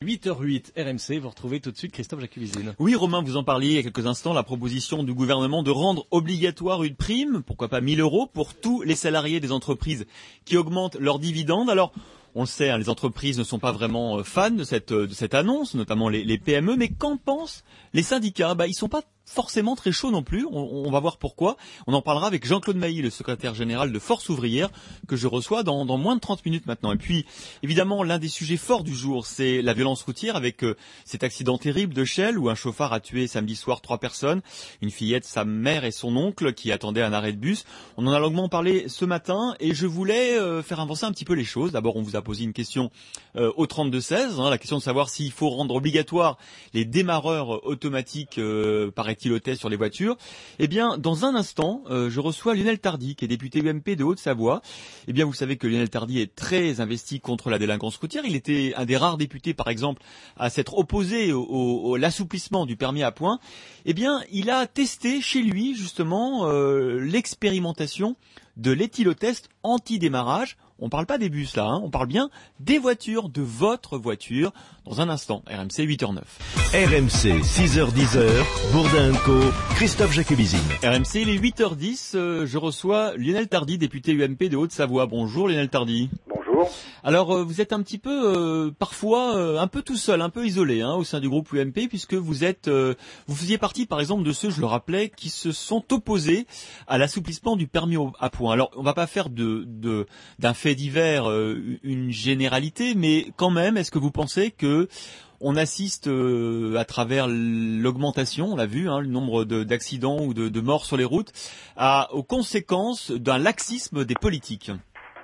8h08 RMC, vous retrouvez tout de suite Christophe Jacubizine. Oui Romain, vous en parliez il y a quelques instants, la proposition du gouvernement de rendre obligatoire une prime, pourquoi pas 1 000 € pour tous les salariés des entreprises qui augmentent leurs dividendes. Alors, on le sait, les entreprises ne sont pas vraiment fans de cette annonce, notamment les PME, mais qu'en pensent les syndicats? Ils sont pas forcément très chauds non plus, on va voir pourquoi. On en parlera avec Jean-Claude Mailly, le secrétaire général de Force Ouvrière, que je reçois dans moins de 30 minutes maintenant. Et puis, évidemment, l'un des sujets forts du jour, c'est la violence routière avec cet accident terrible de Chelles où un chauffard a tué samedi soir 3 personnes, une fillette, sa mère et son oncle qui attendaient un arrêt de bus. On en a longuement parlé ce matin et je voulais faire avancer un petit peu les choses. D'abord, on vous a posé une question au 32-16, la question de savoir s'il faut rendre obligatoire les démarreurs automatiques par éthylotest sur les voitures. Eh bien, dans un instant, je reçois Lionel Tardy, qui est député UMP de Haute-Savoie. Eh bien, vous savez que Lionel Tardy est très investi contre la délinquance routière. Il était un des rares députés, par exemple, à s'être opposé à l'assouplissement du permis à points. Eh bien, il a testé chez lui, justement, l'expérimentation de l'éthylotest anti-démarrage. On parle pas des bus là, on parle bien des voitures, de votre voiture. Dans un instant, RMC 8h09. RMC 6h10, Bourdin & Co, Christophe Jacubizine. RMC, il est 8h10, je reçois Lionel Tardy, député UMP de Haute-Savoie. Bonjour Lionel Tardy. Bonjour. Alors vous êtes un petit peu, parfois, un peu tout seul, un peu isolé au sein du groupe UMP, puisque vous faisiez partie par exemple de ceux, je le rappelais, qui se sont opposés à l'assouplissement du permis à points. Alors on va pas faire d'un fait divers une généralité, mais quand même, est-ce que vous pensez que on assiste à travers l'augmentation, on l'a vu, le nombre d'accidents ou de morts sur les routes, aux conséquences d'un laxisme des politiques?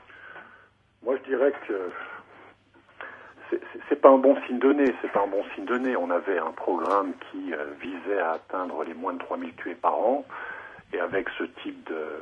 Moi, je dirais que c'est pas un bon signe donné. C'est pas un bon signe donné. On avait un programme qui visait à atteindre les moins de 3000 tués par an. Et avec ce type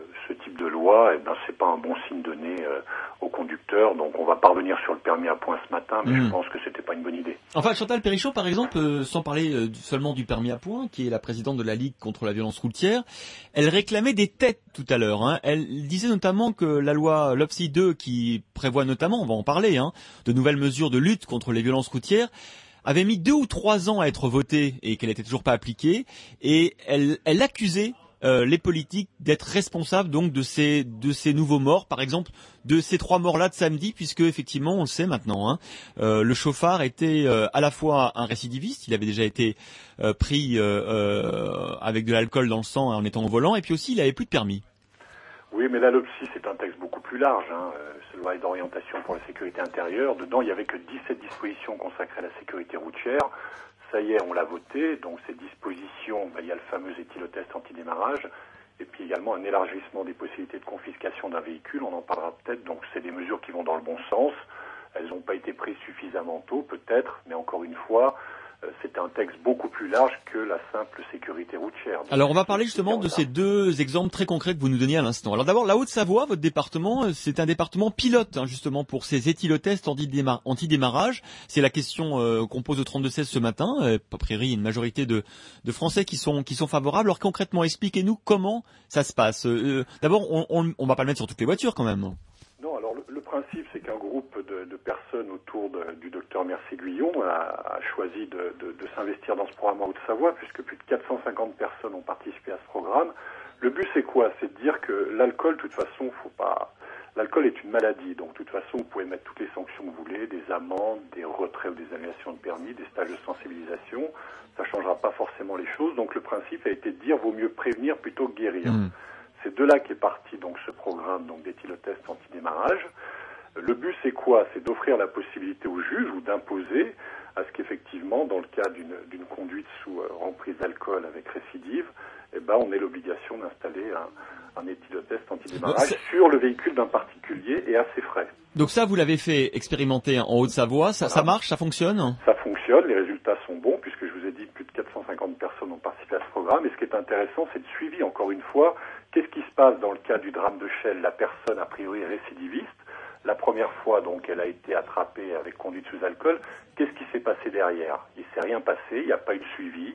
de loi, c'est pas un bon signe donné aux conducteurs. Donc on va pas revenir sur le permis à points ce matin, mais je pense que c'était pas une bonne idée. Enfin, Chantal Perrichon, par exemple, sans parler seulement du permis à points, qui est la présidente de la Ligue contre la violence routière, elle réclamait des têtes tout à l'heure. Elle disait notamment que la loi LOPSI 2, qui prévoit notamment, on va en parler, de nouvelles mesures de lutte contre les violences routières, avait mis 2 ou 3 ans à être votée et qu'elle n'était toujours pas appliquée. Et elle accusait les politiques d'être responsables donc de ces nouveaux morts, par exemple de ces 3 morts-là de samedi, puisque effectivement on le sait maintenant, le chauffard était à la fois un récidiviste, il avait déjà été pris avec de l'alcool dans le sang en étant au volant, et puis aussi il avait plus de permis. Oui, mais la LOPSI c'est un texte beaucoup plus large, c'est la loi d'orientation pour la sécurité intérieure. Dedans il y avait que 17 dispositions consacrées à la sécurité routière. Ça y est, on l'a voté, donc ces dispositions, il y a le fameux éthylotest anti-démarrage, et puis également un élargissement des possibilités de confiscation d'un véhicule, on en parlera peut-être, donc c'est des mesures qui vont dans le bon sens, elles n'ont pas été prises suffisamment tôt, peut-être, mais encore une fois, c'est un texte beaucoup plus large que la simple sécurité routière. Donc, alors on va parler justement de ces 2 exemples très concrets que vous nous donniez à l'instant. Alors d'abord, la Haute-Savoie, votre département, c'est un département pilote justement pour ces éthylotests anti-démarrage. C'est la question qu'on pose au 32-16 ce matin. A priori, il y a une majorité de Français qui sont favorables. Alors concrètement, expliquez-nous comment ça se passe. D'abord, on va pas le mettre sur toutes les voitures quand même. Non, alors le principe, c'est qu'un groupe de personnes autour du docteur Mercé Guyon a choisi de s'investir dans ce programme en Haute-Savoie, puisque plus de 450 personnes ont participé à ce programme. Le but, c'est quoi? C'est de dire que l'alcool, de toute façon, l'alcool est une maladie, donc de toute façon, vous pouvez mettre toutes les sanctions que vous voulez, des amendes, des retraits ou des annulations de permis, des stages de sensibilisation, ça changera pas forcément les choses. Donc le principe a été de dire, vaut mieux prévenir plutôt que guérir. C'est de là qu'est parti donc ce programme d'éthylotest anti-démarrage. Le but, c'est quoi? C'est d'offrir la possibilité au juge ou d'imposer à ce qu'effectivement, dans le cas d'une conduite sous emprise d'alcool avec récidive, on ait l'obligation d'installer un éthylotest anti-démarrage sur le véhicule d'un particulier et à ses frais. Donc ça, vous l'avez fait expérimenter en Haute-Savoie, ça marche, ça fonctionne? Ça fonctionne, les résultats sont bons, puisque je vous ai dit que plus de 450 personnes ont participé à ce programme, et ce qui est intéressant, c'est le suivi, encore une fois. Qu'est-ce qui se passe dans le cas du drame de Chelles? La personne, a priori, est récidiviste. La première fois, donc, elle a été attrapée avec conduite sous alcool. Qu'est-ce qui s'est passé derrière? Il ne s'est rien passé, il n'y a pas eu de suivi.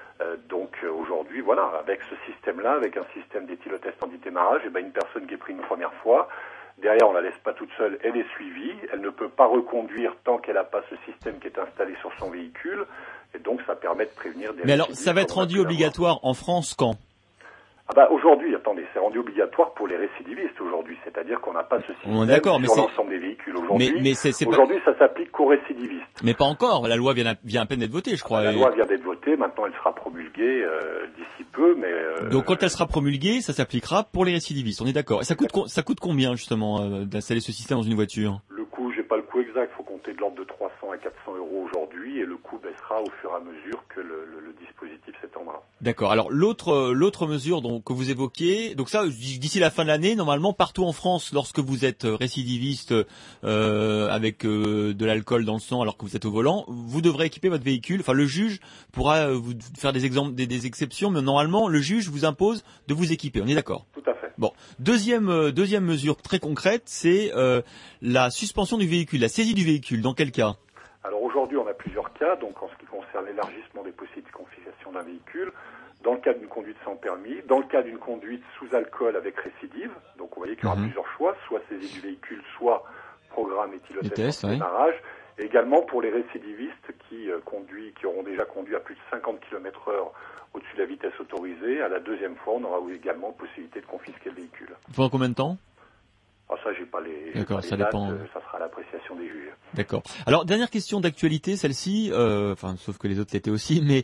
Donc aujourd'hui, voilà, avec ce système-là, avec un système d'éthylotest anti-démarrage, une personne qui est prise une première fois, Derrière, on la laisse pas toute seule, elle est suivie, elle ne peut pas reconduire tant qu'elle n'a pas ce système qui est installé sur son véhicule, et donc ça permet de prévenir des... Mais alors, ça va être rendu obligatoire en France quand ? Ah bah aujourd'hui, attendez, c'est rendu obligatoire pour les récidivistes aujourd'hui, c'est-à-dire qu'on n'a pas ce système sur l'ensemble des véhicules aujourd'hui. Aujourd'hui, ça s'applique qu'aux récidivistes. Mais pas encore, la loi vient à peine d'être votée, je crois. La loi vient d'être votée, maintenant elle sera promulguée d'ici peu, mais... Donc quand elle sera promulguée, ça s'appliquera pour les récidivistes, on est d'accord. Et ça coûte combien justement d'installer ce système dans une voiture ? Le coût, j'ai pas le coût exact, il faut compter de l'ordre de 300 à 400 euros aujourd'hui, et le coût baissera au fur et à mesure que le dispositif s'étendra. D'accord. Alors l'autre mesure que vous évoquiez, donc ça d'ici la fin de l'année, normalement partout en France, lorsque vous êtes récidiviste avec de l'alcool dans le sang alors que vous êtes au volant, vous devrez équiper votre véhicule. Enfin, le juge pourra vous faire des exceptions, mais normalement le juge vous impose de vous équiper. On est d'accord ? Tout à fait. Bon, deuxième mesure très concrète, c'est la suspension du véhicule, la saisie du véhicule. Dans quel cas ? Alors aujourd'hui, on a plusieurs cas. Donc en ce qui concerne l'élargissement des possibilités de confiscation d'un véhicule, dans le cas d'une conduite sans permis, dans le cas d'une conduite sous alcool avec récidive, donc vous voyez qu'il y aura plusieurs choix, soit saisie du véhicule, soit programme éthylotest en démarrage, et également pour les récidivistes qui auront déjà conduit à plus de 50 km/h au-dessus de la vitesse autorisée, à la deuxième fois, on aura également possibilité de confisquer le véhicule. Pendant combien de temps ? Ah, ça, j'ai pas les D'accord, ça dates, dépend. ça sera à l'appréciation des juges. D'accord. Alors, dernière question d'actualité, celle-ci, sauf que les autres l'étaient aussi, mais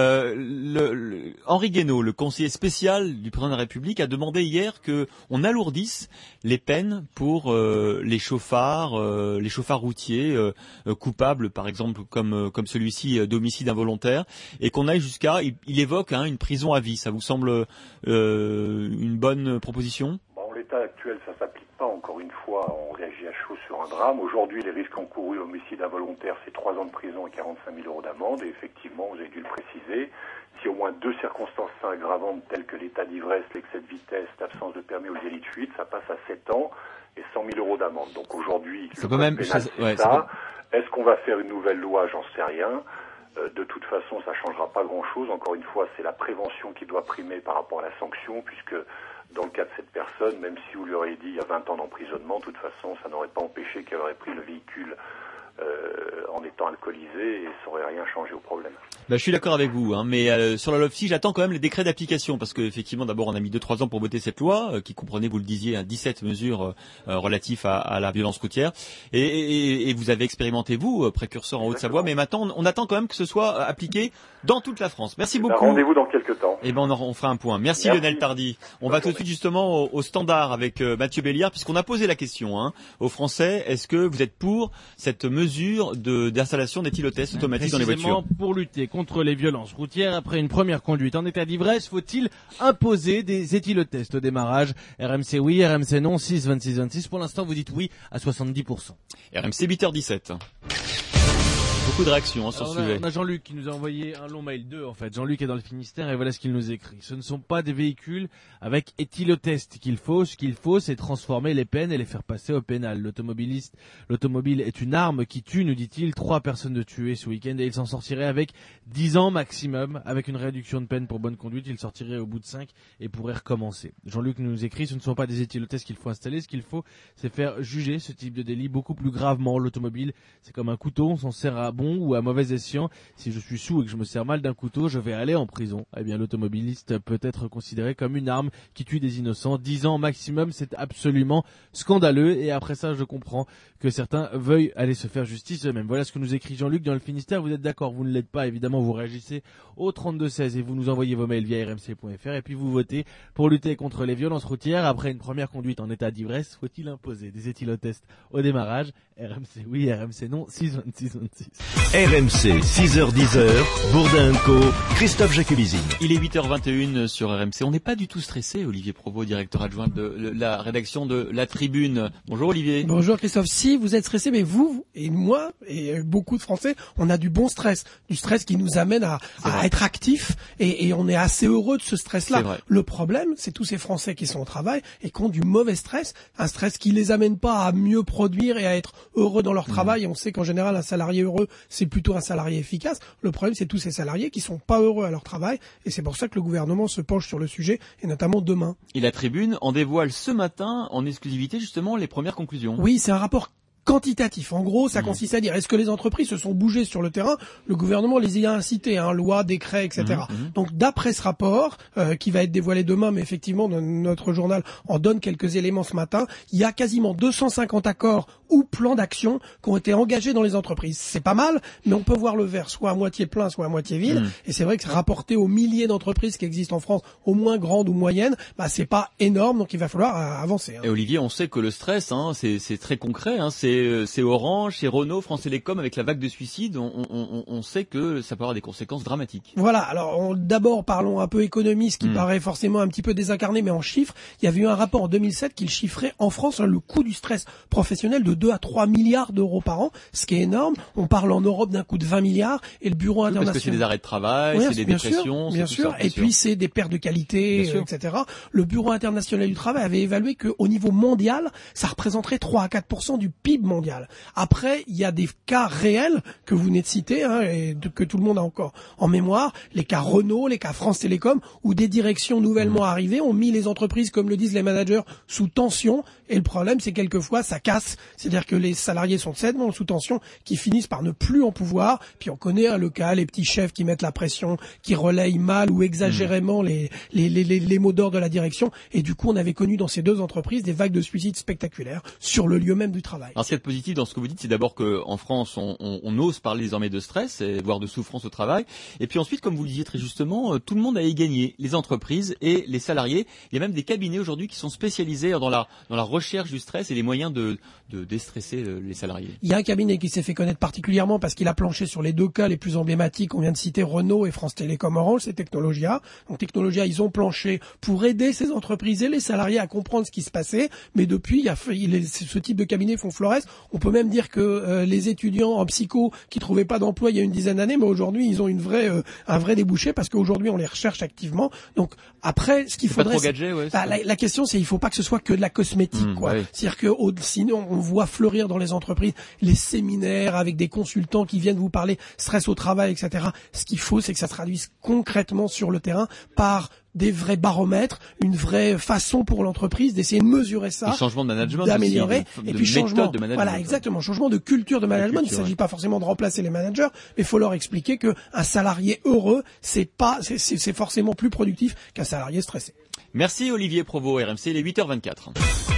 Henri Guénaud, le conseiller spécial du président de la République, a demandé hier qu'on alourdisse les peines pour les chauffards routiers coupables, par exemple, comme celui-ci d'homicide involontaire, et qu'on aille jusqu'à, il évoque une prison à vie. Ça vous semble une bonne proposition ? En l'état actuel, ça s'applique pas. Encore une fois, on réagit à chaud sur un drame. Aujourd'hui, les risques encourus à homicide involontaire, c'est 3 ans de prison et 45 000 euros d'amende. Et effectivement, vous avez dû le préciser, si au moins 2 circonstances aggravantes telles que l'état d'ivresse, l'excès de vitesse, l'absence de permis ou le délit de fuite, ça passe à 7 ans et 100 000 euros d'amende. Donc aujourd'hui, le code pénal, c'est ça. Est-ce qu'on va faire une nouvelle loi ? J'en sais rien. De toute façon, ça changera pas grand-chose. Encore une fois, c'est la prévention qui doit primer par rapport à la sanction, puisque dans le cas de cette personne, même si vous lui auriez dit il y a 20 ans d'emprisonnement, de toute façon, ça n'aurait pas empêché qu'elle aurait pris le véhicule en étant alcoolisée et ça n'aurait rien changé au problème. Je suis d'accord avec vous, mais sur la LOPSI, j'attends quand même les décrets d'application parce que effectivement, d'abord, on a mis 2-3 ans pour voter cette loi qui comprenait, vous le disiez, 17 mesures relatives à la violence routière. Et vous avez expérimenté, vous, précurseur en Haute-Savoie, mais maintenant, on attend quand même que ce soit appliqué dans toute la France. Merci beaucoup. Rendez-vous dans quelques temps. Et on fera un point. Merci. Lionel Tardy. On va tout de suite justement au standard avec Mathieu Béliard, puisqu'on a posé la question aux Français. Est-ce que vous êtes pour cette mesure d'installation d'éthylotest automatique dans les voitures ? Pour lutter contre les violences routières, après une première conduite en état d'ivresse, faut-il imposer des éthylotests au démarrage ? RMC oui, RMC non, 6 26 26. Pour l'instant, vous dites oui à 70%. RMC 8h17. Beaucoup de réactions sur ce sujet. On a Jean-Luc qui nous a envoyé un long mail, 2 en fait. Jean-Luc est dans le Finistère et voilà ce qu'il nous écrit. Ce ne sont pas des véhicules avec éthylotest qu'il faut. Ce qu'il faut, c'est transformer les peines et les faire passer au pénal. L'automobile est une arme qui tue, nous dit-il. 3 personnes de tuées ce week-end et il s'en sortirait avec 10 ans maximum. Avec une réduction de peine pour bonne conduite, il sortirait au bout de 5 et pourrait recommencer. Jean-Luc nous écrit, ce ne sont pas des éthylotests qu'il faut installer. Ce qu'il faut, c'est faire juger ce type de délit beaucoup plus gravement. L'automobile, c'est comme un couteau, on s'en sert à bon ou à mauvais escient. Si je suis saoul et que je me sers mal d'un couteau, je vais aller en prison. Eh bien, l'automobiliste peut être considéré comme une arme qui tue des innocents. 10 ans maximum, c'est absolument scandaleux. Et après ça, je comprends que certains veuillent aller se faire justice eux-mêmes. Voilà ce que nous écrit Jean-Luc dans le Finistère. Vous êtes d'accord, vous ne l'êtes pas. Évidemment, vous réagissez au 32-16 et vous nous envoyez vos mails via rmc.fr. Et puis vous votez pour lutter contre les violences routières. Après une première conduite en état d'ivresse, faut-il imposer des éthylotests au démarrage ? RMC oui, RMC non, 6 26 26. RMC, 6h10, Bourdin & Co, Christophe Jacubizine. Il est 8h21 sur RMC. On n'est pas du tout stressé, Olivier Provost, directeur adjoint de la rédaction de La Tribune. Bonjour Olivier. Bonjour Christophe. Si vous êtes stressé, mais vous et moi et beaucoup de Français, on a du bon stress. Du stress qui nous amène à être actifs et on est assez heureux de ce stress-là. Le problème, c'est tous ces Français qui sont au travail et qui ont du mauvais stress. Un stress qui les amène pas à mieux produire et à être heureux dans leur travail. Et on sait qu'en général, un salarié heureux, c'est plutôt un salarié efficace. Le problème, c'est tous ces salariés qui sont pas heureux à leur travail, et c'est pour ça que le gouvernement se penche sur le sujet, et notamment demain. Et la Tribune en dévoile ce matin en exclusivité justement les premières conclusions. Oui, c'est un rapport quantitatif. En gros, ça consiste à dire, est-ce que les entreprises se sont bougées sur le terrain? Le gouvernement les y a incités, loi, décret, etc. Donc, d'après ce rapport, qui va être dévoilé demain, mais effectivement, notre journal en donne quelques éléments ce matin, il y a quasiment 250 accords ou plans d'action qui ont été engagés dans les entreprises. C'est pas mal, mais on peut voir le verre soit à moitié plein, soit à moitié vide. Et c'est vrai que rapporté aux milliers d'entreprises qui existent en France, au moins grandes ou moyennes, c'est pas énorme, donc il va falloir avancer. Et Olivier, on sait que le stress, c'est très concret, c'est Orange, c'est Renault, France Télécom, avec la vague de suicides, on sait que ça peut avoir des conséquences dramatiques. Voilà, alors d'abord parlons un peu économie, ce qui paraît forcément un petit peu désincarné, mais en chiffres, il y avait eu un rapport en 2007 qui chiffrait en France le coût du stress professionnel de 2 à 3 milliards d'euros par an, ce qui est énorme. On parle en Europe d'un coût de 20 milliards, et le bureau international... Parce que c'est des arrêts de travail, c'est des dépressions... Bien sûr, et puis c'est des pertes de qualité, etc. Le bureau international du travail avait évalué qu'au niveau mondial, ça représenterait 3 à 4% du PIB mondial. Après, il y a des cas réels que vous venez de citer, et que tout le monde a encore en mémoire, les cas Renault, les cas France Télécom, où des directions nouvellement arrivées ont mis les entreprises, comme le disent les managers, sous tension. Et le problème, c'est quelquefois, ça casse. C'est-à-dire que les salariés sont tellement sous tension qu'ils finissent par ne plus en pouvoir. Puis on connaît le cas, les petits chefs qui mettent la pression, qui relayent mal ou exagérément les mots d'ordre de la direction. Et du coup, on avait connu dans ces deux entreprises des vagues de suicides spectaculaires sur le lieu même du travail. Alors, ce qui est positif dans ce que vous dites, c'est d'abord qu'en France, on ose parler désormais de stress, voire de souffrance au travail. Et puis ensuite, comme vous le disiez très justement, tout le monde a y gagné, les entreprises et les salariés. Il y a même des cabinets aujourd'hui qui sont spécialisés dans la recherche du stress et les moyens de déstresser les salariés. Il y a un cabinet qui s'est fait connaître particulièrement parce qu'il a planché sur les deux cas les plus emblématiques. On vient de citer Renault et France Télécom Orange, c'est Technologia. Donc Technologia, ils ont planché pour aider ces entreprises et les salariés à comprendre ce qui se passait. Mais depuis, ce type de cabinet font florès. On peut même dire que les étudiants en psycho qui trouvaient pas d'emploi il y a une dizaine d'années, mais aujourd'hui ils ont un vrai débouché parce qu'aujourd'hui on les recherche activement. Donc après, ce qu'il faudrait, la question c'est il faut pas que ce soit que de la cosmétique, quoi. Ouais. C'est-à-dire que sinon on voit fleurir dans les entreprises les séminaires avec des consultants qui viennent vous parler stress au travail, etc. Ce qu'il faut, c'est que ça se traduise concrètement sur le terrain par des vrais baromètres, une vraie façon pour l'entreprise d'essayer de mesurer ça, changement de management, d'améliorer, et puis changement de management. Voilà, exactement, changement de culture de management. Il ne s'agit pas forcément de remplacer les managers, mais il faut leur expliquer que un salarié heureux, c'est forcément plus productif qu'un salarié stressé. Merci Olivier Provost, RMC, il est 8h24.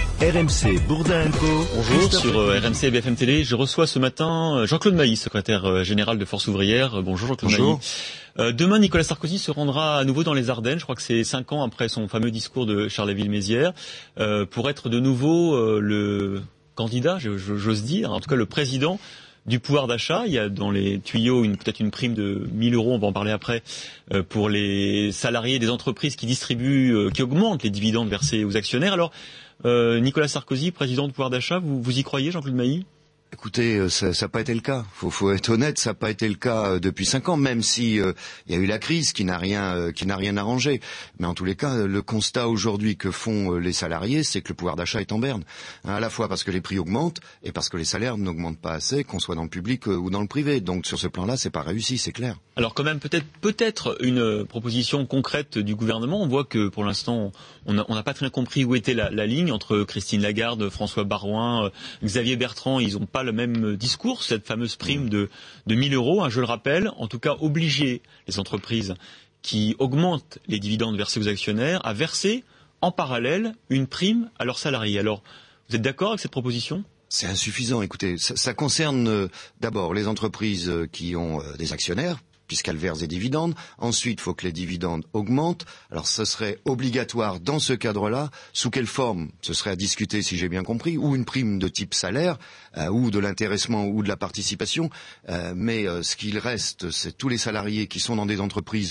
RMC Bourdin & Co. Bonjour, sur RMC et BFM Télé, je reçois ce matin Jean-Claude Mailly, secrétaire général de Force Ouvrière. Bonjour Jean-Claude Mailly. Demain, Nicolas Sarkozy se rendra à nouveau dans les Ardennes, je crois que c'est 5 ans après son fameux discours de Charleville-Mézières, pour être de nouveau le candidat, j'ose dire, en tout cas le président du pouvoir d'achat. Il y a dans les tuyaux peut-être une prime de 1 000 €, on va en parler après, pour les salariés des entreprises qui distribuent, qui augmentent les dividendes versés aux actionnaires. Alors, Nicolas Sarkozy, président du pouvoir d'achat, vous y croyez, Jean-Claude Mailly ? Écoutez, ça n'a pas été le cas. Faut être honnête, ça n'a pas été le cas depuis 5 ans, même si il y a eu la crise qui n'a rien arrangé. Mais en tous les cas, le constat aujourd'hui que font les salariés, c'est que le pouvoir d'achat est en berne. À la fois parce que les prix augmentent et parce que les salaires n'augmentent pas assez, qu'on soit dans le public ou dans le privé. Donc sur ce plan-là, c'est pas réussi, c'est clair. Alors quand même peut-être une proposition concrète du gouvernement. On voit que pour l'instant, on n'a pas très bien compris où était la ligne entre Christine Lagarde, François Baroin, Xavier Bertrand. Ils n'ont pas le même discours, cette fameuse prime de 1 000 €, je le rappelle, en tout cas obliger les entreprises qui augmentent les dividendes versés aux actionnaires à verser en parallèle une prime à leurs salariés. Alors, vous êtes d'accord avec cette proposition ? C'est insuffisant. Écoutez, ça concerne d'abord les entreprises qui ont des actionnaires, puisqu'elles versent des dividendes. Ensuite, il faut que les dividendes augmentent. Alors, ce serait obligatoire dans ce cadre-là. Sous quelle forme ? Ce serait à discuter, si j'ai bien compris, ou une prime de type salaire, ou de l'intéressement, ou de la participation. Mais ce qu'il reste, c'est tous les salariés qui sont dans des entreprises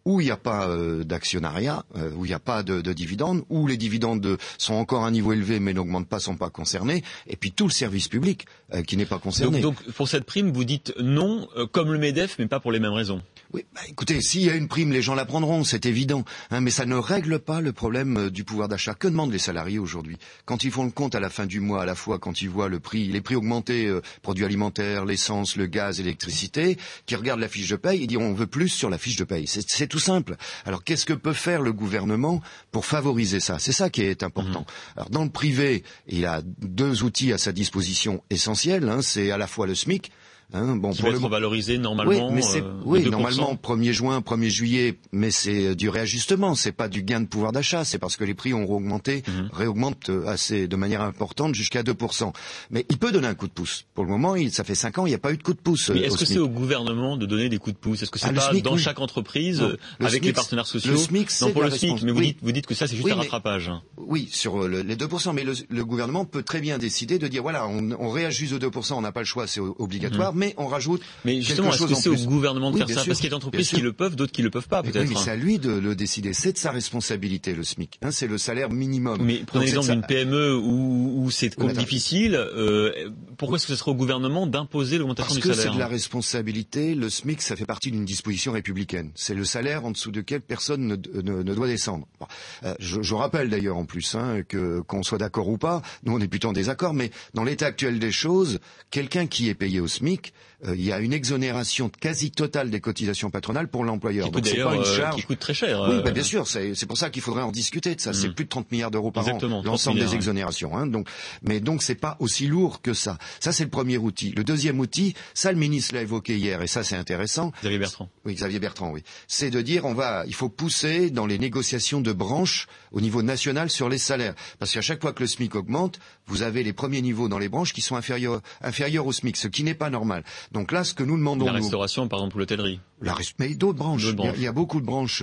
où il n'y a pas d'actionnariat, où il n'y a pas de dividendes, où les dividendes sont encore à un niveau élevé mais n'augmentent pas, sont pas concernés, et puis tout le service public qui n'est pas concerné. Donc pour cette prime, vous dites non, comme le MEDEF, mais pas pour les mêmes raisons. Oui, écoutez, s'il y a une prime, les gens la prendront, c'est évident, mais ça ne règle pas le problème du pouvoir d'achat. Que demandent les salariés aujourd'hui? Quand ils font le compte à la fin du mois, à la fois quand ils voient les prix augmenter, produits alimentaires, l'essence, le gaz, l'électricité, qui regardent la fiche de paye et diront on veut plus sur la fiche de paye. C'est tout simple. Alors qu'est-ce que peut faire le gouvernement pour favoriser ça? C'est ça qui est important. Alors dans le privé, il a 2 outils à sa disposition essentiels, c'est à la fois le SMIC, qui va être valorisé normalement. Normalement 1er juin, 1er juillet, mais c'est du réajustement, c'est pas du gain de pouvoir d'achat, c'est parce que les prix ont réaugmentent de manière importante jusqu'à 2%. Mais il peut donner un coup de pouce. Pour le moment, ça fait 5 ans, il n'y a pas eu de coup de pouce. Mais est-ce que c'est au gouvernement de donner des coups de pouce? Est-ce que c'est pas dans chaque entreprise, avec les partenaires sociaux? Le SMIC, c'est pour le SMIC, mais vous dites que ça c'est juste un rattrapage. Oui, sur les 2%, mais le gouvernement peut très bien décider de dire voilà, on réajuste aux 2%, on n'a pas le choix, c'est obligatoire. Mais on rajoute justement, quelque chose en plus. Est-ce que c'est au gouvernement de faire ça? Sûr, parce qu'il y a des entreprises qui le peuvent, d'autres qui le peuvent pas, peut-être. Oui, mais c'est à lui de le décider. C'est de sa responsabilité, le SMIC. C'est le salaire minimum. Mais prenez l'exemple d'une PME où c'est difficile. Pourquoi est-ce que ce serait au gouvernement d'imposer l'augmentation du salaire? Parce que c'est de la responsabilité. Le SMIC, ça fait partie d'une disposition républicaine. C'est le salaire en dessous duquel personne ne doit descendre. Bon. Je rappelle d'ailleurs en plus qu'on soit d'accord ou pas, nous on est plutôt en désaccord, mais dans l'état actuel des choses, quelqu'un qui est payé au SMIC, il y a une exonération quasi totale des cotisations patronales pour l'employeur. Donc c'est pas une charge qui coûte très cher. Oui, bien sûr, c'est pour ça qu'il faudrait en discuter de ça. C'est plus de 30 milliards d'euros par an, l'ensemble des exonérations. Donc c'est pas aussi lourd que ça. Ça c'est le premier outil. Le deuxième outil, ça le ministre l'a évoqué hier et ça c'est intéressant. Xavier Bertrand. Oui, Xavier Bertrand, oui. C'est de dire il faut pousser dans les négociations de branches au niveau national sur les salaires, parce qu'à chaque fois que le SMIC augmente, vous avez les premiers niveaux dans les branches qui sont inférieurs au SMIC, ce qui n'est pas normal. Donc là, ce que nous demandons... La restauration, par exemple, ou l'hôtellerie. Mais d'autres branches. Il y a beaucoup de branches,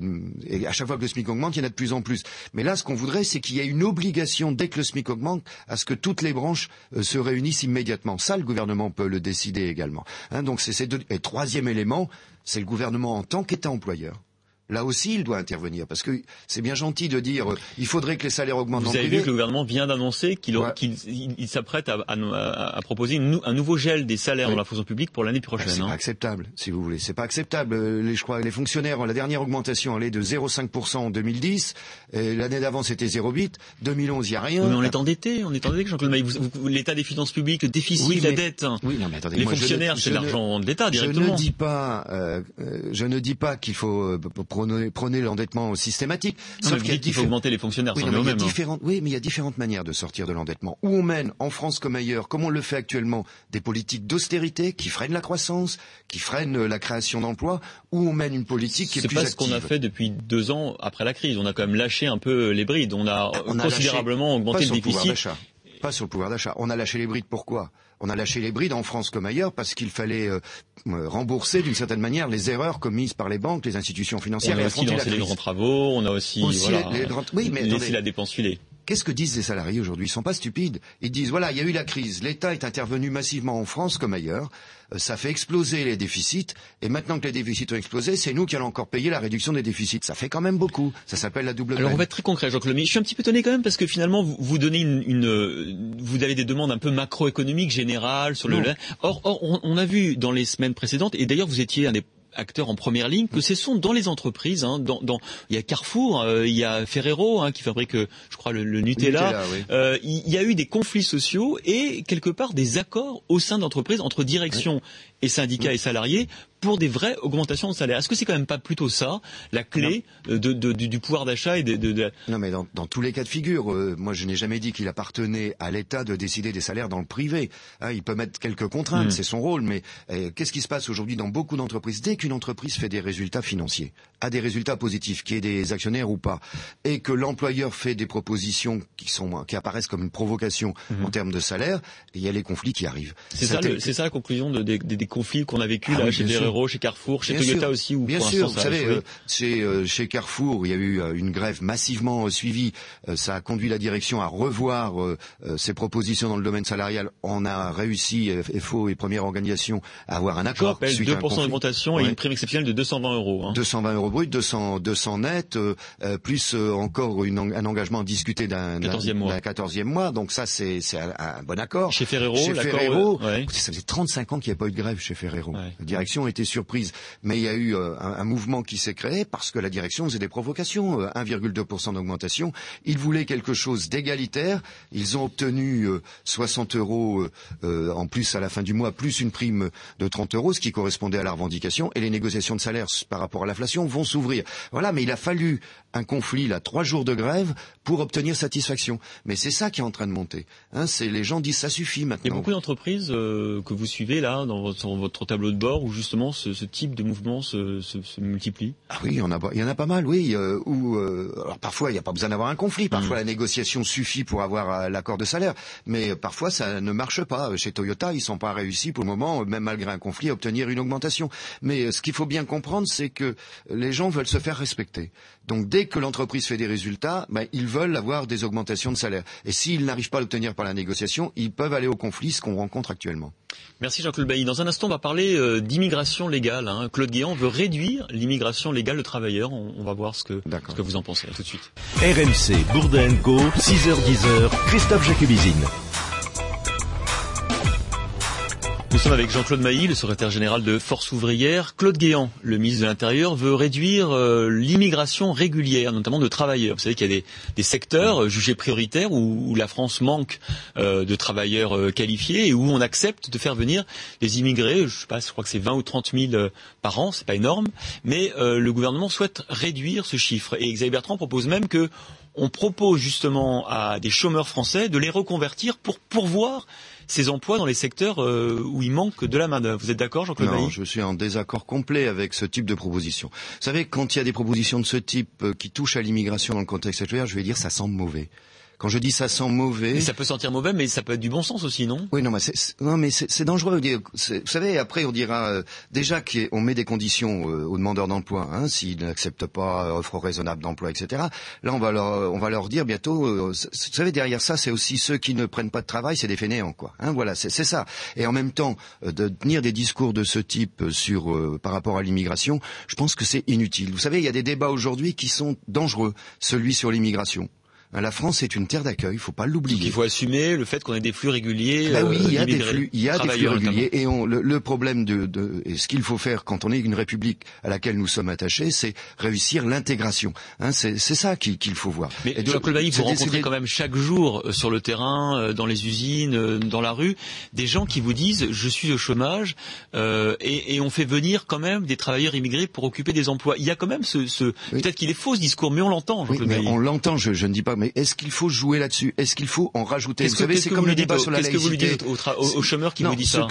et à chaque fois que le SMIC augmente, il y en a de plus en plus. Mais là, ce qu'on voudrait, c'est qu'il y ait une obligation, dès que le SMIC augmente, à ce que toutes les branches se réunissent immédiatement. Ça, le gouvernement peut le décider également. Donc et troisième élément, c'est le gouvernement en tant qu'État employeur. Là aussi, il doit intervenir, parce que c'est bien gentil de dire il faudrait que les salaires augmentent dans le privé. Vous avez vu que le gouvernement vient d'annoncer qu'il s'apprête à proposer un nouveau gel des salaires dans la fonction publique pour l'année prochaine. C'est pas acceptable, si vous voulez. C'est pas acceptable. Je crois les fonctionnaires, la dernière augmentation allait de 0,5% en 2010. L'année d'avant, c'était 0,8. 2011, il n'y a rien. Oui, mais on est endetté, Jean-Claude Maille. L'état des finances publiques, le déficit, la dette. Oui, non, mais attendez, les fonctionnaires, c'est l'argent de l'État directement. Je ne dis pas qu'il faut prenez l'endettement systématique. Sauf qu'il faut augmenter les fonctionnaires. Oui, mais il y a différentes manières de sortir de l'endettement. Où on mène, en France comme ailleurs, comme on le fait actuellement, des politiques d'austérité qui freinent la croissance, qui freinent la création d'emplois, ou on mène une politique qui est plus active. C'est pas ce qu'on a fait depuis 2 ans après la crise. On a quand même lâché un peu les brides. On a considérablement augmenté le déficit. Pas sur le pouvoir d'achat. On a lâché les brides. Pourquoi? On a lâché les brides en France comme ailleurs parce qu'il fallait rembourser d'une certaine manière les erreurs commises par les banques, les institutions financières. On a aussi lancé les grands travaux, on a aussi laissé la dépense filer. Qu'est-ce que disent les salariés aujourd'hui? Ils sont pas stupides. Ils disent voilà, il y a eu la crise, l'État est intervenu massivement en France comme ailleurs, ça fait exploser les déficits, et maintenant que les déficits ont explosé, c'est nous qui allons encore payer la réduction des déficits. Ça fait quand même beaucoup. Ça s'appelle la double peine. Alors on va être très concret, Jean-Claude. Je suis un petit peu étonné quand même parce que finalement vous donnez vous avez des demandes un peu macroéconomiques générales sur le. Or on a vu dans les semaines précédentes, et d'ailleurs vous étiez un des acteurs en première ligne, que ce sont dans les entreprises, il y a Carrefour, il y a Ferrero qui fabrique, je crois, le Nutella. Il y a eu des conflits sociaux et quelque part des accords au sein d'entreprises entre direction et syndicats et salariés pour des vraies augmentations de salaire. Est-ce que c'est quand même pas plutôt ça, la clé du pouvoir d'achat et Non, mais dans tous les cas de figure, moi je n'ai jamais dit qu'il appartenait à l'État de décider des salaires dans le privé. Il peut mettre quelques contraintes, c'est son rôle, mais qu'est-ce qui se passe aujourd'hui dans beaucoup d'entreprises? Dès qu'une entreprise fait des résultats financiers, a des résultats positifs, qu'il y ait des actionnaires ou pas, et que l'employeur fait des propositions qui apparaissent comme une provocation en termes de salaire, il y a les conflits qui arrivent. C'est ça la conclusion des conflits qu'on a vécu là chez Ferrero. Ferrero, chez Carrefour, chez Toyota aussi, ou bien sûr, vous savez, chez Carrefour, il y a eu une grève massivement suivie. Ça a conduit la direction à revoir ses propositions dans le domaine salarial. On a réussi, FO et première organisation, à avoir un accord. Je rappelle, 2% d'augmentation et une prime exceptionnelle de 220 €. Hein. 220 € brut, 200 net, plus encore un engagement discuté d'un 14e mois. Donc ça, c'est un bon accord. Chez Ferrero, ça faisait 35 ans qu'il n'y avait pas eu de grève chez Ferrero. Ouais. La direction était surprise. Mais il y a eu un mouvement qui s'est créé parce que la direction faisait des provocations. 1,2% d'augmentation. Ils voulaient quelque chose d'égalitaire. Ils ont obtenu 60 € en plus à la fin du mois, plus une prime de 30 €, ce qui correspondait à la revendication. Et les négociations de salaire par rapport à l'inflation vont s'ouvrir. Voilà, mais il a fallu un conflit, 3 jours de grève pour obtenir satisfaction. Mais c'est ça qui est en train de monter. Les gens disent ça suffit maintenant. Il y a beaucoup d'entreprises que vous suivez là dans votre tableau de bord où justement ce type de mouvement se multiplie. Ah oui, il y en a pas mal, oui. Alors parfois il n'y a pas besoin d'avoir un conflit. Parfois la négociation suffit pour avoir l'accord de salaire. Mais parfois ça ne marche pas. Chez Toyota, ils sont pas réussis pour le moment, même malgré un conflit, à obtenir une augmentation. Mais ce qu'il faut bien comprendre, c'est que les gens veulent se faire respecter. Donc dès que l'entreprise fait des résultats, ils veulent avoir des augmentations de salaire. Et s'ils n'arrivent pas à l'obtenir par la négociation, ils peuvent aller au conflit, ce qu'on rencontre actuellement. Merci Jean-Claude Bailly. Dans un instant, on va parler d'immigration légale. Hein. Claude Guéant veut réduire l'immigration légale de travailleurs. On va voir ce que vous en pensez. À tout de suite. RMC Bourdin & Co, 6h-10h, Christophe Jacubizine. Nous sommes avec Jean-Claude Bailly, le secrétaire général de Force Ouvrière. Claude Guéant, le ministre de l'Intérieur, veut réduire l'immigration régulière, notamment de travailleurs. Vous savez qu'il y a des secteurs jugés prioritaires où la France manque de travailleurs qualifiés et où on accepte de faire venir des immigrés. Je crois que c'est 20 ou 30 000 par an, c'est pas énorme, mais le gouvernement souhaite réduire ce chiffre. Et Xavier Bertrand propose même que on propose justement à des chômeurs français de les reconvertir pour pourvoir ces emplois dans les secteurs où il manque de la main-d'œuvre. Vous êtes d'accord, Jean-Claude Bailly ? Non, je suis en désaccord complet avec ce type de proposition. Vous savez, quand il y a des propositions de ce type qui touchent à l'immigration dans le contexte actuel, je vais dire ça sent mauvais. Quand je dis ça sent mauvais... Mais ça peut sentir mauvais, mais ça peut être du bon sens aussi, non ? Oui, mais c'est dangereux. Vous savez, après on dira déjà qu'on met des conditions aux demandeurs d'emploi. S'ils n'acceptent pas offre raisonnable d'emploi, etc. Là, on va leur dire bientôt... vous savez, derrière ça, c'est aussi ceux qui ne prennent pas de travail, c'est des fainéants, quoi. Voilà, c'est ça. Et en même temps, de tenir des discours de ce type par rapport à l'immigration, je pense que c'est inutile. Vous savez, il y a des débats aujourd'hui qui sont dangereux. Celui sur l'immigration. La France est une terre d'accueil, il faut pas l'oublier. Donc il faut assumer le fait qu'on ait des flux réguliers. Oui, il y a des flux réguliers. Et le problème et ce qu'il faut faire quand on est une république à laquelle nous sommes attachés, c'est réussir l'intégration. C'est ça qu'il faut voir. Mais Jean-Claude Bailly, vous rencontrez quand même chaque jour sur le terrain, dans les usines, dans la rue, des gens qui vous disent je suis au chômage et on fait venir quand même des travailleurs immigrés pour occuper des emplois. Il y a quand même peut-être qu'il est faux ce discours, mais on l'entend. Oui, mais on l'entend. Je ne dis pas. Mais est-ce qu'il faut jouer là-dessus ? Est-ce qu'il faut en rajouter ? Vous savez, c'est comme le débat sur la laïcité. Qu'est-ce que vous lui dites aux chômeurs qui vous disent ça ?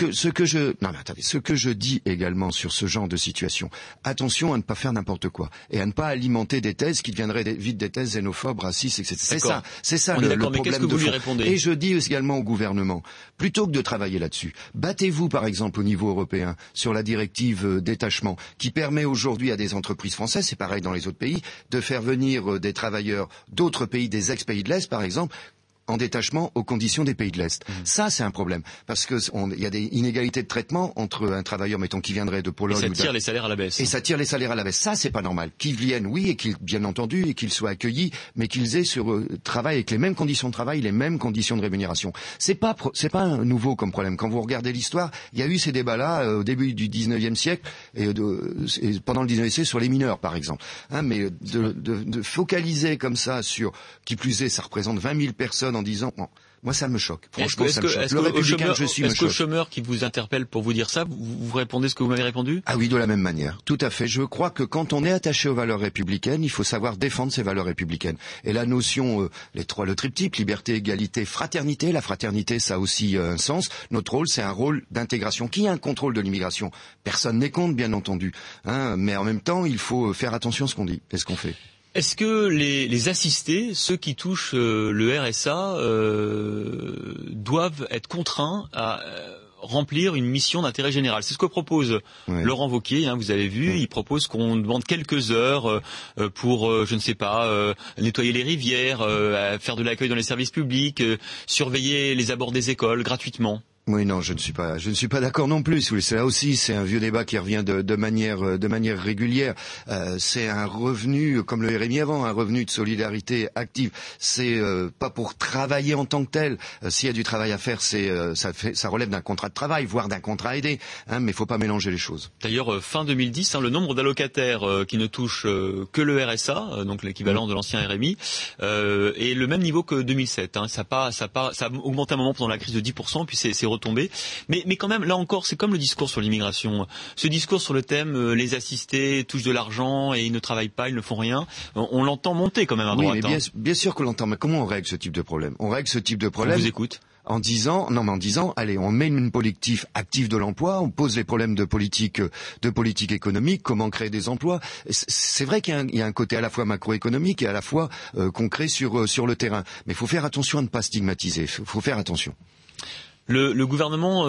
Ce que je dis également sur ce genre de situation, attention à ne pas faire n'importe quoi et à ne pas alimenter des thèses qui deviendraient vite des thèses xénophobes, racistes, etc. C'est ça le problème qu'est-ce que vous lui répondez ? Et je dis également au gouvernement, plutôt que de travailler là-dessus, battez-vous par exemple au niveau européen sur la directive détachement qui permet aujourd'hui à des entreprises françaises, c'est pareil dans les autres pays, de faire venir des travailleurs d'autres pays, des ex-pays de l'Est, par exemple, en détachement aux conditions des pays de l'Est. Ça, c'est un problème. Parce que il y a des inégalités de traitement entre un travailleur, mettons, qui viendrait de Pologne. Et ça tire les salaires à la baisse. Et ça tire les salaires à la baisse. Ça, c'est pas normal. Qu'ils viennent, oui, et qu'ils, bien entendu, et qu'ils soient accueillis, mais qu'ils aient travail avec les mêmes conditions de travail, les mêmes conditions de rémunération. C'est pas un nouveau comme problème. Quand vous regardez l'histoire, il y a eu ces débats-là au début du 19e siècle et pendant le 19e siècle sur les mineurs, par exemple. Mais de focaliser comme ça sur, qui plus est, ça représente 20 000 personnes en disant, bon, moi ça me choque. Franchement, ça me choque. Le républicain que je suis me choque. Est-ce qu'au chômeur qui vous interpelle pour vous dire ça, vous répondez ce que vous m'avez répondu ? Ah oui, de la même manière. Tout à fait. Je crois que quand on est attaché aux valeurs républicaines, il faut savoir défendre ces valeurs républicaines. Et la notion, le triptyque, liberté, égalité, fraternité. La fraternité, ça a aussi un sens. Notre rôle, c'est un rôle d'intégration. Qui a un contrôle de l'immigration ? Personne n'est contre, bien entendu. Mais en même temps, il faut faire attention à ce qu'on dit et ce qu'on fait. Est-ce que les assistés, ceux qui touchent le RSA, doivent être contraints à remplir une mission d'intérêt général. C'est ce que propose Laurent Wauquiez, vous avez vu, il propose qu'on demande quelques heures pour, je ne sais pas, nettoyer les rivières, faire de l'accueil dans les services publics, surveiller les abords des écoles gratuitement. Oui, non, je ne suis pas d'accord non plus. Là aussi, c'est un vieux débat qui revient de manière régulière. C'est un revenu, comme le RMI avant, un revenu de solidarité active. C'est pas pour travailler en tant que tel. S'il y a du travail à faire, ça relève d'un contrat de travail, voire d'un contrat aidé. Mais il faut pas mélanger les choses. D'ailleurs, fin 2010, le nombre d'allocataires qui ne touchent que le RSA, donc l'équivalent de l'ancien RMI, est le même niveau que 2007. Ça a augmenté un moment pendant la crise de 10%, puis c'est retombé. Mais quand même, là encore, c'est comme le discours sur l'immigration. Ce discours sur le thème les assistés touchent de l'argent et ils ne travaillent pas, ils ne font rien, on l'entend monter quand même à droite. Oui, mais bien sûr qu'on l'entend. Mais comment on règle ce type de problème? On règle ce type de problème. On vous écoute. En disant, allez, on met une politique active de l'emploi, on pose les problèmes de politique économique, comment créer des emplois. C'est vrai qu'il y a un côté à la fois macroéconomique et à la fois concret sur le terrain. Mais il faut faire attention à ne pas stigmatiser. Faut faire attention. Le gouvernement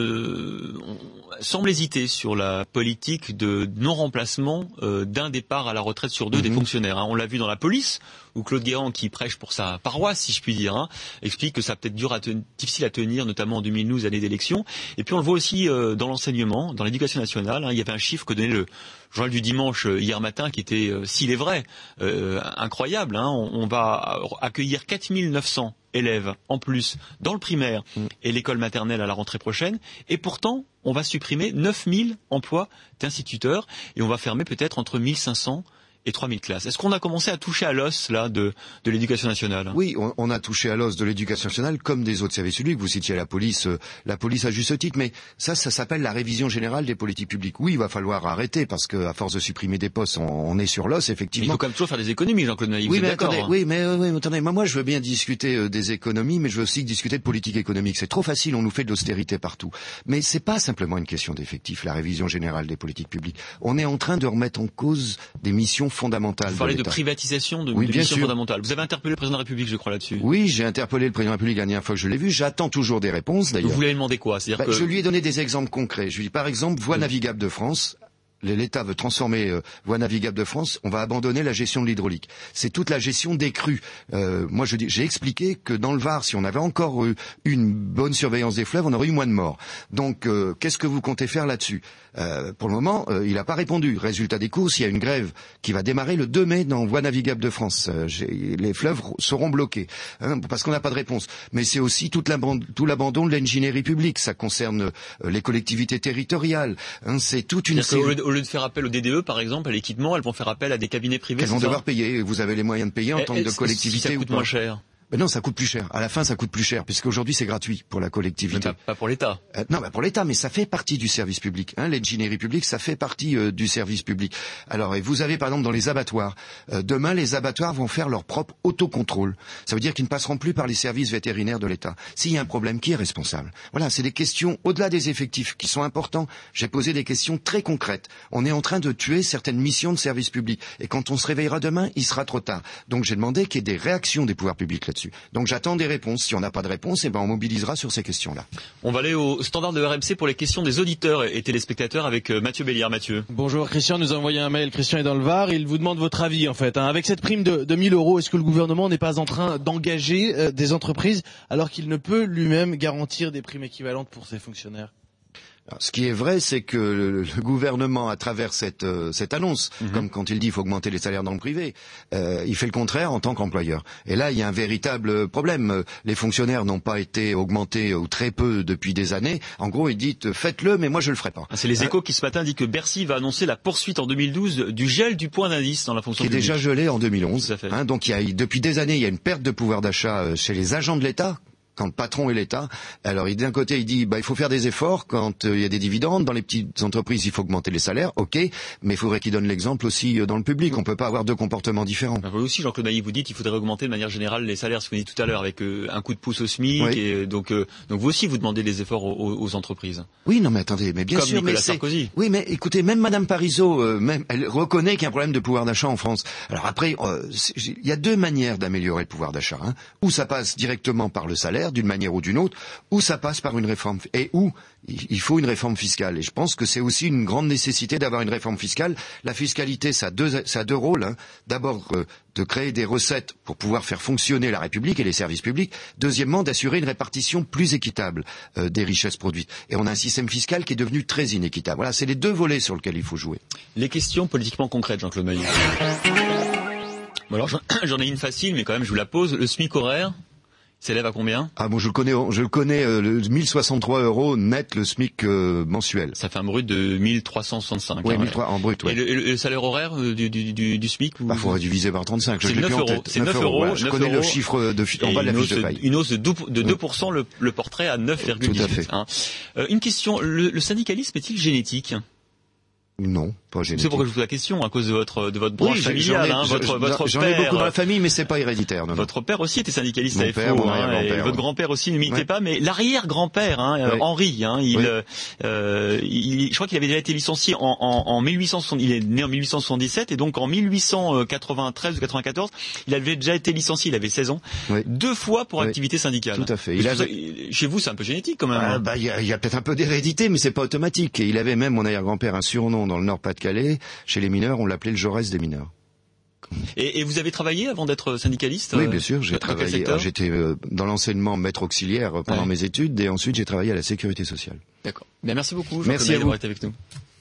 semble hésiter sur la politique de non-remplacement d'un départ à la retraite sur deux des fonctionnaires. On l'a vu dans la police, où Claude Guéant, qui prêche pour sa paroisse, si je puis dire, explique que ça peut être difficile à tenir, notamment en 2012, année d'élection. Et puis on le voit aussi dans l'enseignement, dans l'éducation nationale. Il y avait un chiffre que donnait le journal du dimanche hier matin, qui était, s'il est vrai, incroyable. On va accueillir 4900 élèves en plus dans le primaire et l'école maternelle à la rentrée prochaine, et pourtant on va supprimer 9000 emplois d'instituteurs et on va fermer peut-être entre 1500 et 3000 classes. Est-ce qu'on a commencé à toucher à l'os là de l'éducation nationale? Oui, on a touché à l'os de l'éducation nationale comme des autres services publics. Vous citiez la police à juste titre, mais ça s'appelle la révision générale des politiques publiques. Oui, il va falloir arrêter parce que à force de supprimer des postes, on est sur l'os effectivement. Mais il faut quand même toujours faire des économies, Jean-Claude Nailly. Oui, mais attendez, moi je veux bien discuter des économies, mais je veux aussi discuter de politique économique. C'est trop facile, on nous fait de l'austérité partout. Mais c'est pas simplement une question d'effectifs, la révision générale des politiques publiques. On est en train de remettre en cause des missions fondamentales. Vous parlez de privatisation de missions fondamentales. Vous avez interpellé le président de la République, je crois, là-dessus. Oui, j'ai interpellé le président de la République la dernière fois que je l'ai vu. J'attends toujours des réponses, d'ailleurs. Vous lui avez demandé quoi? C'est-à-dire que... Je lui ai donné des exemples concrets. Je lui ai dit, par exemple, Voies navigables de France. L'État veut transformer Voies navigables de France, on va abandonner la gestion de l'hydraulique. C'est toute la gestion des crues. Moi, j'ai expliqué que dans le Var, si on avait encore eu une bonne surveillance des fleuves, on aurait eu moins de morts. Donc, qu'est-ce que vous comptez faire là-dessus? Pour le moment, il n'a pas répondu. Résultat des courses, il y a une grève qui va démarrer le 2 mai dans Voies navigables de France. Les fleuves seront bloqués parce qu'on n'a pas de réponse. Mais c'est aussi tout l'abandon de l'ingénierie publique. Ça concerne les collectivités territoriales. C'est toute une série... Au lieu de faire appel au DDE, par exemple, à l'équipement, elles vont faire appel à des cabinets privés. Elles vont devoir payer. Vous avez les moyens de payer en tant que collectivité. Si ça coûte moins cher. Ben non, ça coûte plus cher. À la fin, ça coûte plus cher, puisqu'aujourd'hui, c'est gratuit pour la collectivité. Pas pour l'État. Non, pour l'État, mais ça fait partie du service public. L'ingénierie publique, ça fait partie du service public. Alors, et vous avez, par exemple, dans les abattoirs, demain, les abattoirs vont faire leur propre autocontrôle. Ça veut dire qu'ils ne passeront plus par les services vétérinaires de l'État. S'il y a un problème, qui est responsable? Voilà, c'est des questions, au-delà des effectifs, qui sont importants. J'ai posé des questions très concrètes. On est en train de tuer certaines missions de service public. Et quand on se réveillera demain, il sera trop tard. Donc, j'ai demandé qu'il y ait des réactions des pouvoirs publics là-dessus. Donc, j'attends des réponses. Si on n'a pas de réponse, on mobilisera sur ces questions-là. On va aller au standard de RMC pour les questions des auditeurs et téléspectateurs avec Mathieu Béliard. Mathieu. Bonjour, Christian nous a envoyé un mail. Christian est dans le Var. Il vous demande votre avis, en fait. Avec cette prime de 1000 €, est-ce que le gouvernement n'est pas en train d'engager des entreprises alors qu'il ne peut lui-même garantir des primes équivalentes pour ses fonctionnaires? Alors, ce qui est vrai, c'est que le gouvernement, à travers cette annonce, comme quand il dit qu'il faut augmenter les salaires dans le privé, il fait le contraire en tant qu'employeur. Et là, il y a un véritable problème. Les fonctionnaires n'ont pas été augmentés ou très peu depuis des années. En gros, il dit faites-le, mais moi je le ferai pas. C'est les Échos qui ce matin dit que Bercy va annoncer la poursuite en 2012 du gel du point d'indice dans la fonction publique. Qui est déjà gelé en 2011. Donc depuis des années, il y a une perte de pouvoir d'achat chez les agents de l'État. Quand le patron est l'État, alors d'un côté il dit il faut faire des efforts quand il y a des dividendes, dans les petites entreprises il faut augmenter les salaires, ok, mais il faudrait qu'il donne l'exemple aussi dans le public, on peut pas avoir deux comportements différents. Vous aussi Jean-Claude Nailly, vous dites qu'il faudrait augmenter de manière générale les salaires, ce que vous dites tout à l'heure, avec un coup de pouce au SMIC, oui. Et donc vous aussi vous demandez des efforts aux entreprises. Oui, non mais attendez, mais bien comme sûr, Nicolas Sarkozy. Oui, mais écoutez, même Madame Parisot, elle reconnaît qu'il y a un problème de pouvoir d'achat en France. Alors après, il y a deux manières d'améliorer le pouvoir d'achat, ou ça passe directement par le salaire, salaires d'une manière ou d'une autre, ou ça passe par une réforme, et où il faut une réforme fiscale. Et je pense que c'est aussi une grande nécessité d'avoir une réforme fiscale. La fiscalité, ça a deux rôles. Hein. D'abord, de créer des recettes pour pouvoir faire fonctionner la République et les services publics. Deuxièmement, d'assurer une répartition plus équitable des richesses produites. Et on a un système fiscal qui est devenu très inéquitable. Voilà, c'est les deux volets sur lesquels il faut jouer. Les questions politiquement concrètes, Jean-Claude Mailloux. Bon alors, j'en ai une facile, mais quand même, je vous la pose. Le SMIC horaire s'élève à combien? Ah bon, je le connais, 1063 € net le SMIC mensuel. Ça fait un brut de 1365. Oui, 1300 en brut, ouais. Et le salaire horaire du SMIC ou... faudrait diviser par 35. C'est 9 euros. C'est 9 euros. Voilà, je connais le chiffre en bas de la fiche de paye. Une hausse de 2%, le portrait à 9,18. Tout à fait. Hein. Une question, le syndicalisme est-il génétique? Non, pas génétique. C'est pourquoi je vous pose la question, à cause de votre branche familiale, votre père. J'en ai beaucoup dans la famille, mais c'est pas héréditaire. Non. Votre père aussi était syndicaliste à FO, et votre grand-père aussi ne militait pas, mais l'arrière-grand-père, Henri, je crois qu'il avait déjà été licencié en 1870, il est né en 1877, et donc en 1893 ou 94, il avait déjà été licencié, il avait 16 ans, 2 fois pour activité syndicale. Tout à fait. Chez vous, c'est un peu génétique quand même. Il y a peut-être un peu d'hérédité, mais c'est pas automatique. Et il avait même, mon arrière-grand-père, un surnom dans le Nord-Pas-de-Calais. Chez les mineurs, on l'appelait le Jaurès des mineurs. Et vous avez travaillé avant d'être syndicaliste? Oui, bien sûr, j'ai travaillé. J'étais dans l'enseignement maître auxiliaire pendant mes études, et ensuite j'ai travaillé à la sécurité sociale. D'accord. Bien, merci beaucoup. Merci à vous d'avoir été avec nous.